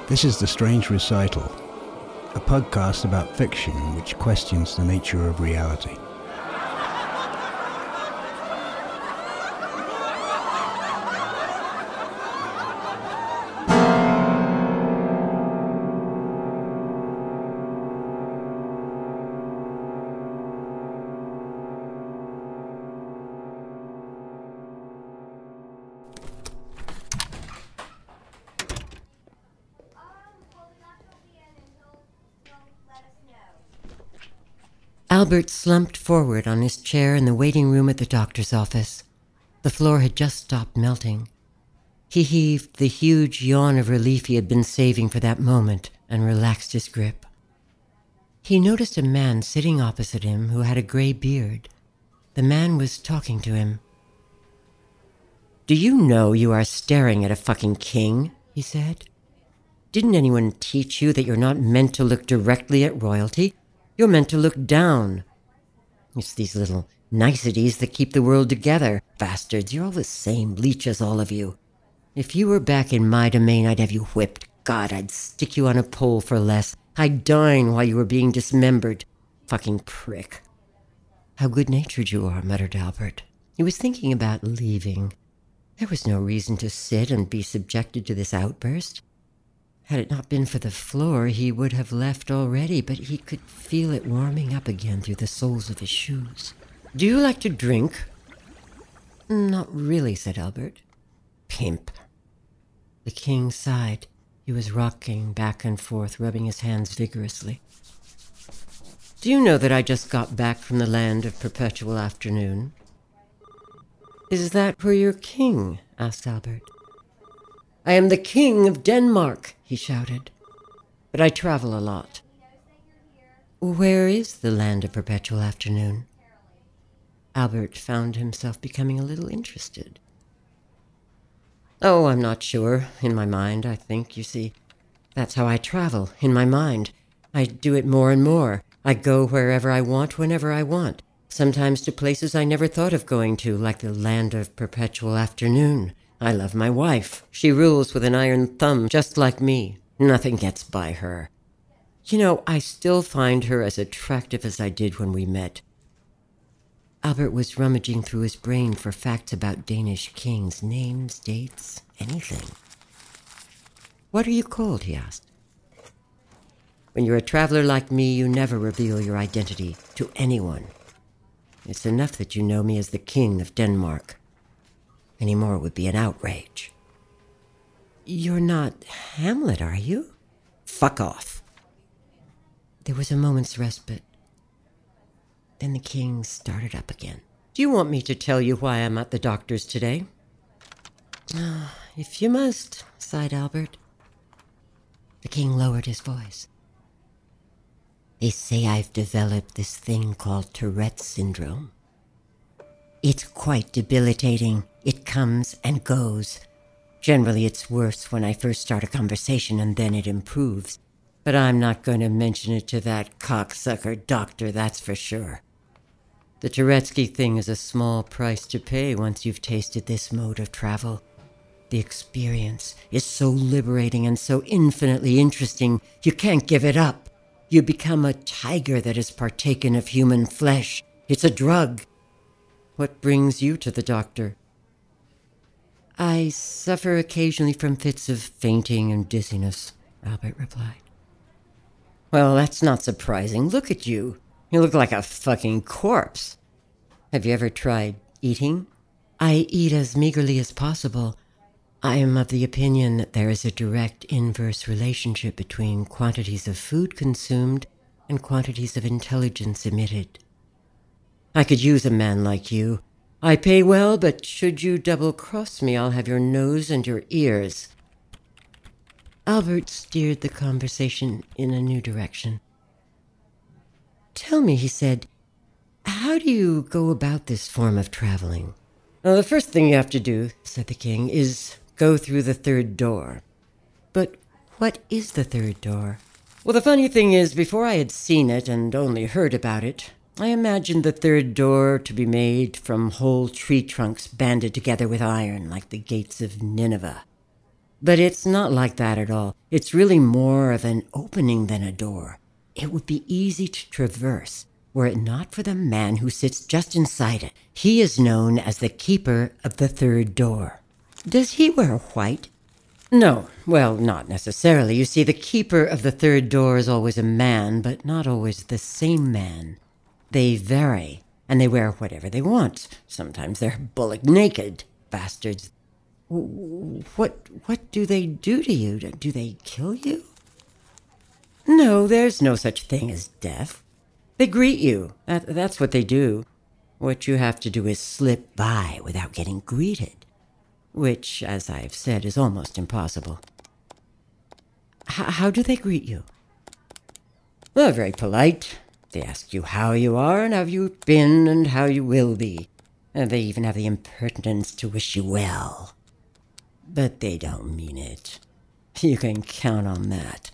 This is The Strange Recital, a podcast about fiction which questions the nature of reality. Albert slumped forward on his chair in the waiting room at the doctor's office. The floor had just stopped melting. He heaved the huge yawn of relief he had been saving for that moment and relaxed his grip. He noticed a man sitting opposite him who had a gray beard. The man was talking to him. "Do you know you are staring at a fucking king?" he said. "Didn't anyone teach you that you're not meant to look directly at royalty? You're meant to look down. It's these little niceties that keep the world together. Bastards, you're all the same leeches, all of you. If you were back in my domain, I'd have you whipped. God, I'd stick you on a pole for less. I'd dine while you were being dismembered. Fucking prick." "How good-natured you are," muttered Albert. He was thinking about leaving. There was no reason to sit and be subjected to this outburst. Had it not been for the floor, he would have left already, but he could feel it warming up again through the soles of his shoes. "Do you like to drink?" "Not really," said Albert. "Pimp." The king sighed. He was rocking back and forth, rubbing his hands vigorously. "Do you know that I just got back from the land of perpetual afternoon?" "Is that where you're king?" asked Albert. "I am the king of Denmark," he shouted. "But I travel a lot." "Where is the land of perpetual afternoon?" Albert found himself becoming a little interested. "Oh, I'm not sure. In my mind, I think. You see, that's how I travel, in my mind. I do it more and more. I go wherever I want, whenever I want. Sometimes to places I never thought of going to, like the land of perpetual afternoon. I love my wife. She rules with an iron thumb, just like me. Nothing gets by her. You know, I still find her as attractive as I did when we met." Albert was rummaging through his brain for facts about Danish kings, names, dates, anything. "What are you called?" he asked. "When you're a traveler like me, you never reveal your identity to anyone. It's enough that you know me as the king of Denmark. Any more would be an outrage." "You're not Hamlet, are you?" "Fuck off." There was a moment's respite. Then the king started up again. "Do you want me to tell you why I'm at the doctor's today?" "If you must," sighed Albert. The king lowered his voice. "They say I've developed this thing called Tourette's syndrome. It's quite debilitating. It comes and goes. Generally, it's worse when I first start a conversation and then it improves. But I'm not going to mention it to that cocksucker doctor, that's for sure. The Tourette's thing is a small price to pay once you've tasted this mode of travel. The experience is so liberating and so infinitely interesting, you can't give it up. You become a tiger that has partaken of human flesh. It's a drug." "What brings you to the doctor?" "I suffer occasionally from fits of fainting and dizziness," Albert replied. "Well, that's not surprising. Look at you. You look like a fucking corpse. Have you ever tried eating?" "I eat as meagerly as possible. I am of the opinion that there is a direct inverse relationship between quantities of food consumed and quantities of intelligence emitted." "I could use a man like you. I pay well, but should you double-cross me, I'll have your nose and your ears." Albert steered the conversation in a new direction. "Tell me," he said, "how do you go about this form of traveling?" "Well, the first thing you have to do," said the king, "is go through the third door." "But what is the third door?" "Well, the funny thing is, before I had seen it and only heard about it, I imagined the third door to be made from whole tree trunks banded together with iron, like the gates of Nineveh. But it's not like that at all. It's really more of an opening than a door. It would be easy to traverse were it not for the man who sits just inside it. He is known as the keeper of the third door. Does he wear white? No, well, not necessarily. You see, the keeper of the third door is always a man, but not always the same man. They vary, and they wear whatever they want. Sometimes they're bullock naked, bastards. What do they do to you? Do they kill you? No, there's no such thing as death. They greet you. That's what they do. What you have to do is slip by without getting greeted, which, as I've said, is almost impossible. How do they greet you? Well, very polite. They ask you how you are and how you've been and how you will be. And they even have the impertinence to wish you well. But they don't mean it. You can count on that.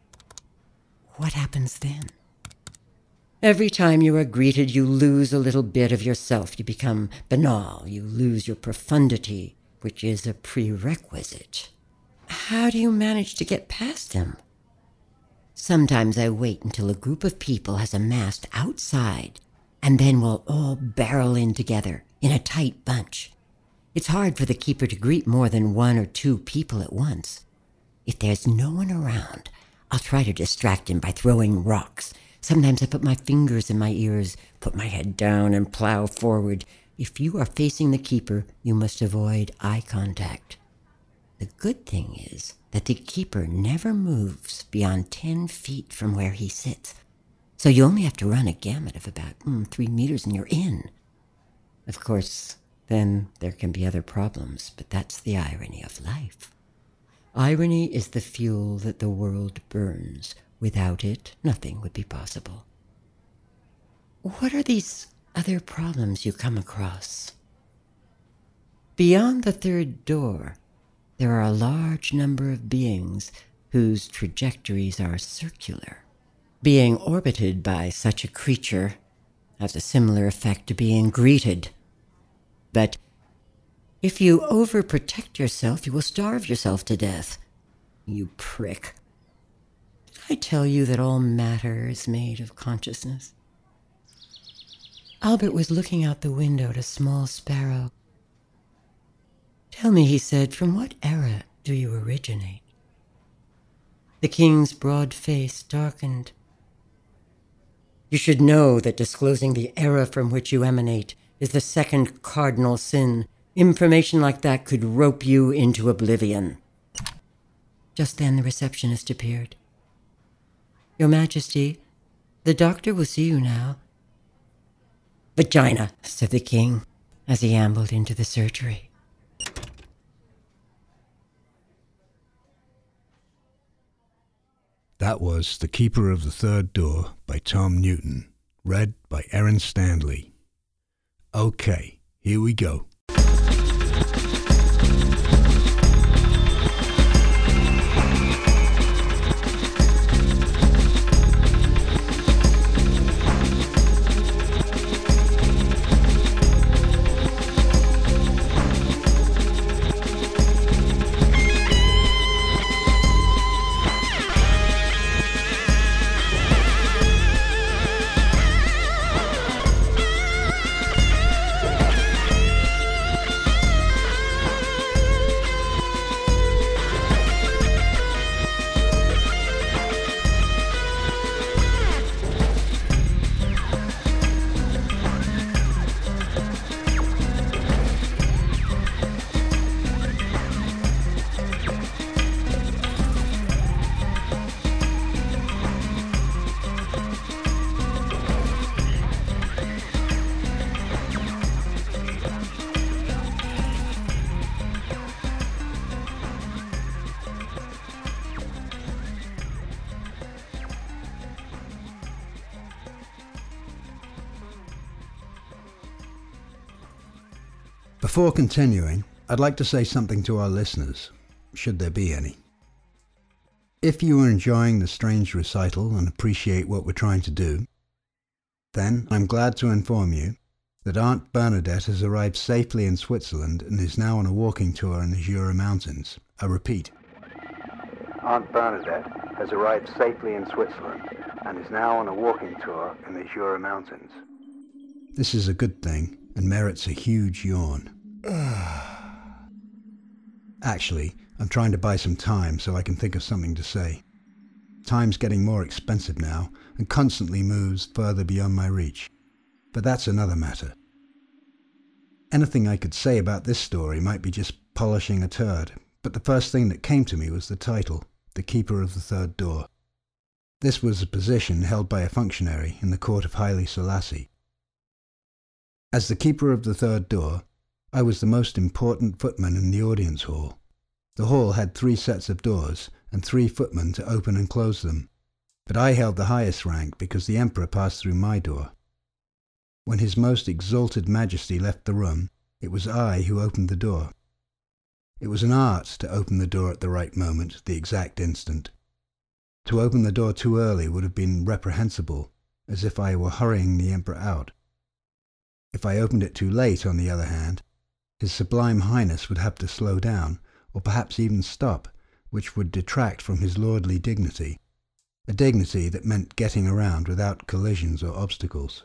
What happens then? Every time you are greeted, you lose a little bit of yourself. You become banal. You lose your profundity, which is a prerequisite. How do you manage to get past them? Sometimes I wait until a group of people has amassed outside, and then we'll all barrel in together in a tight bunch. It's hard for the keeper to greet more than 1 or 2 people at once. If there's no one around, I'll try to distract him by throwing rocks. Sometimes I put my fingers in my ears, put my head down, and plow forward. If you are facing the keeper, you must avoid eye contact. The good thing is that the keeper never moves beyond 10 feet from where he sits. So you only have to run a gamut of about 3 meters and you're in. Of course, then there can be other problems, but that's the irony of life. Irony is the fuel that the world burns. Without it, nothing would be possible. What are these other problems you come across? Beyond the third door, there are a large number of beings whose trajectories are circular. Being orbited by such a creature has a similar effect to being greeted. But if you overprotect yourself, you will starve yourself to death. You prick. I tell you that all matter is made of consciousness. Albert was looking out the window at a small sparrow. Tell me, he said, from what era do you originate? The king's broad face darkened. You should know that disclosing the era from which you emanate is the second cardinal sin. Information like that could rope you into oblivion. Just then the receptionist appeared. Your Majesty, the doctor will see you now. Vagina, said the king, as he ambled into the surgery. That was The Keeper of the Third Door by Tom Newton, read by Erin Stanley. Okay, here we go. Before continuing, I'd like to say something to our listeners, should there be any. If you are enjoying the strange recital and appreciate what we're trying to do, then I'm glad to inform you that Aunt Bernadette has arrived safely in Switzerland and is now on a walking tour in the Jura Mountains. I repeat. Aunt Bernadette has arrived safely in Switzerland and is now on a walking tour in the Jura Mountains. This is a good thing and merits a huge yawn. Actually, I'm trying to buy some time so I can think of something to say. Time's getting more expensive now and constantly moves further beyond my reach. But that's another matter. Anything I could say about this story might be just polishing a turd, but the first thing that came to me was the title, The Keeper of the Third Door. This was a position held by a functionary in the court of Haile Selassie. As the Keeper of the Third Door, I was the most important footman in the audience hall. The hall had 3 sets of doors and 3 footmen to open and close them, but I held the highest rank because the Emperor passed through my door. When His Most Exalted Majesty left the room, it was I who opened the door. It was an art to open the door at the right moment, the exact instant. To open the door too early would have been reprehensible, as if I were hurrying the Emperor out. If I opened it too late, on the other hand, His Sublime Highness would have to slow down, or perhaps even stop, which would detract from his lordly dignity, a dignity that meant getting around without collisions or obstacles.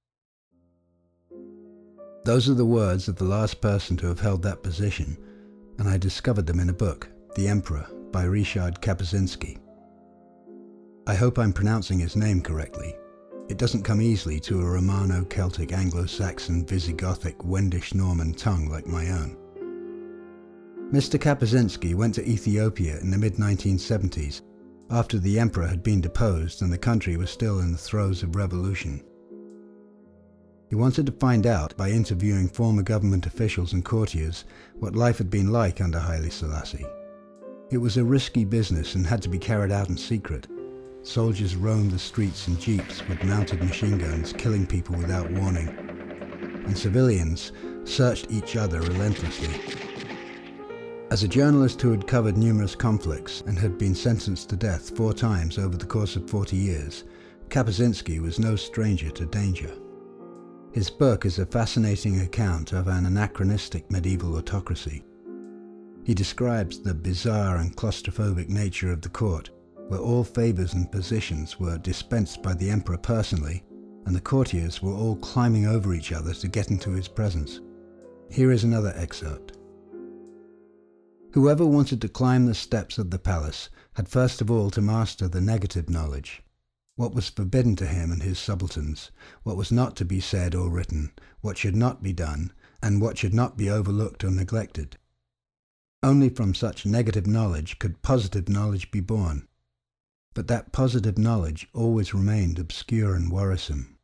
Those are the words of the last person to have held that position, and I discovered them in a book, The Emperor, by Ryszard Kapuscinski. I hope I'm pronouncing his name correctly. It doesn't come easily to a Romano-Celtic, Anglo-Saxon, Visigothic, Wendish-Norman tongue like my own. Mr. Kapuscinski went to Ethiopia in the mid-1970s, after the emperor had been deposed and the country was still in the throes of revolution. He wanted to find out, by interviewing former government officials and courtiers, what life had been like under Haile Selassie. It was a risky business and had to be carried out in secret. Soldiers roamed the streets in jeeps with mounted machine guns, killing people without warning, and civilians searched each other relentlessly. As a journalist who had covered numerous conflicts and had been sentenced to death 4 times over the course of 40 years, Kapuscinski was no stranger to danger. His book is a fascinating account of an anachronistic medieval autocracy. He describes the bizarre and claustrophobic nature of the court, where all favours and positions were dispensed by the emperor personally, and the courtiers were all climbing over each other to get into his presence. Here is another excerpt. Whoever wanted to climb the steps of the palace had first of all to master the negative knowledge, what was forbidden to him and his subalterns, what was not to be said or written, what should not be done, and what should not be overlooked or neglected. Only from such negative knowledge could positive knowledge be born. But that positive knowledge always remained obscure and worrisome.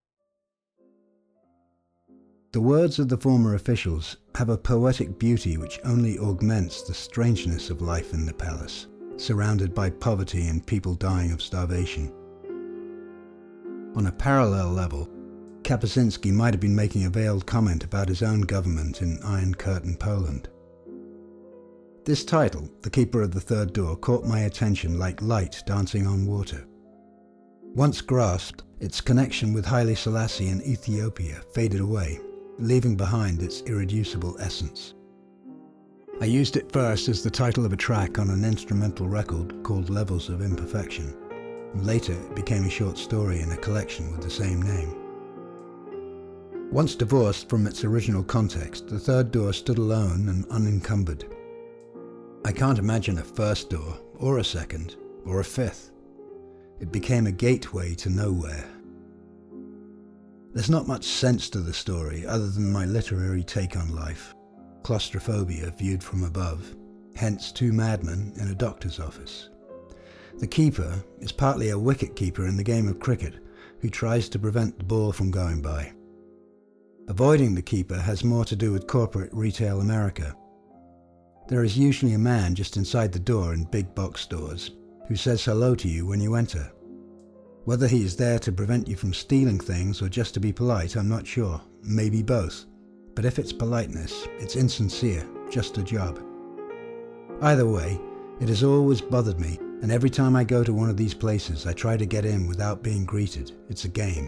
The words of the former officials have a poetic beauty which only augments the strangeness of life in the palace, surrounded by poverty and people dying of starvation. On a parallel level, Kapuscinski might have been making a veiled comment about his own government in Iron Curtain, Poland. This title, The Keeper of the Third Door, caught my attention like light dancing on water. Once grasped, its connection with Haile Selassie and Ethiopia faded away, leaving behind its irreducible essence. I used it first as the title of a track on an instrumental record called Levels of Imperfection, and later it became a short story in a collection with the same name. Once divorced from its original context, the third door stood alone and unencumbered. I can't imagine a first door, or a second, or a fifth. It became a gateway to nowhere. There's not much sense to the story other than my literary take on life. Claustrophobia viewed from above, hence 2 madmen in a doctor's office. The keeper is partly a wicket-keeper in the game of cricket who tries to prevent the ball from going by. Avoiding the keeper has more to do with corporate retail America. There is usually a man just inside the door in big box stores who says hello to you when you enter. Whether he is there to prevent you from stealing things or just to be polite, I'm not sure. Maybe both. But if it's politeness, it's insincere, just a job. Either way, it has always bothered me, and every time I go to one of these places, I try to get in without being greeted. It's a game.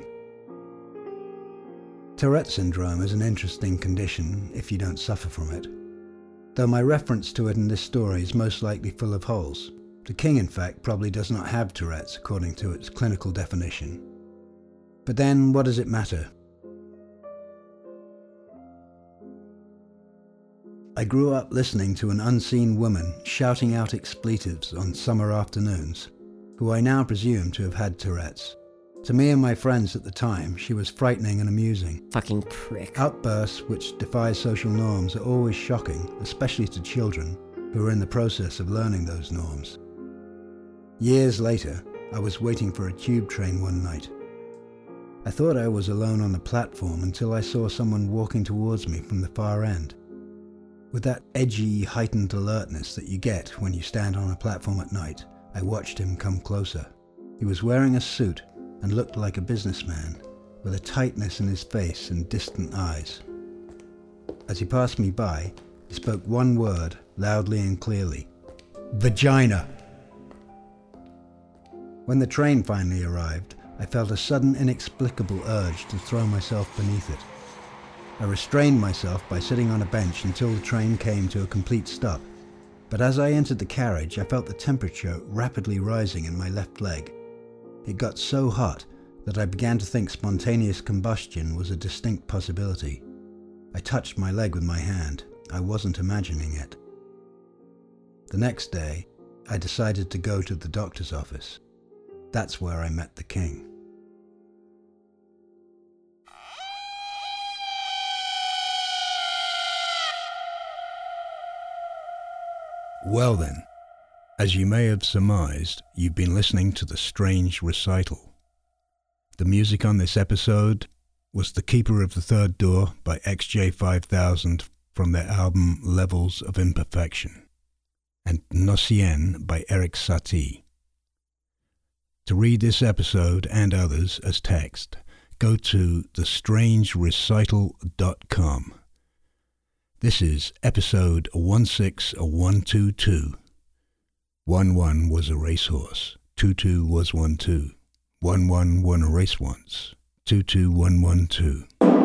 Tourette syndrome is an interesting condition if you don't suffer from it. though my reference to it in this story is most likely full of holes. The king, in fact, probably does not have Tourette's according to its clinical definition. But then, what does it matter? I grew up listening to an unseen woman shouting out expletives on summer afternoons, who I now presume to have had Tourette's. To me and my friends at the time, she was frightening and amusing. Fucking prick. Outbursts which defy social norms are always shocking, especially to children who are in the process of learning those norms. Years later, I was waiting for a tube train one night. I thought I was alone on the platform until I saw someone walking towards me from the far end. With that edgy, heightened alertness that you get when you stand on a platform at night, I watched him come closer. He was wearing a suit and looked like a businessman, with a tightness in his face and distant eyes. As he passed me by, he spoke one word, loudly and clearly: "Vagina!" When the train finally arrived, I felt a sudden inexplicable urge to throw myself beneath it. I restrained myself by sitting on a bench until the train came to a complete stop. But as I entered the carriage, I felt the temperature rapidly rising in my left leg. It got so hot that I began to think spontaneous combustion was a distinct possibility. I touched my leg with my hand. I wasn't imagining it. The next day, I decided to go to the doctor's office. That's where I met the king. Well then, as you may have surmised, you've been listening to The Strange Recital. The music on this episode was The Keeper of the Third Door by XJ5000 from their album Levels of Imperfection, and Nocien by Eric Satie. To read this episode and others as text, go to thestrangerecital.com. This is episode 16122. 11 was a racehorse. 22 was 12. 11 won a race once. 22112.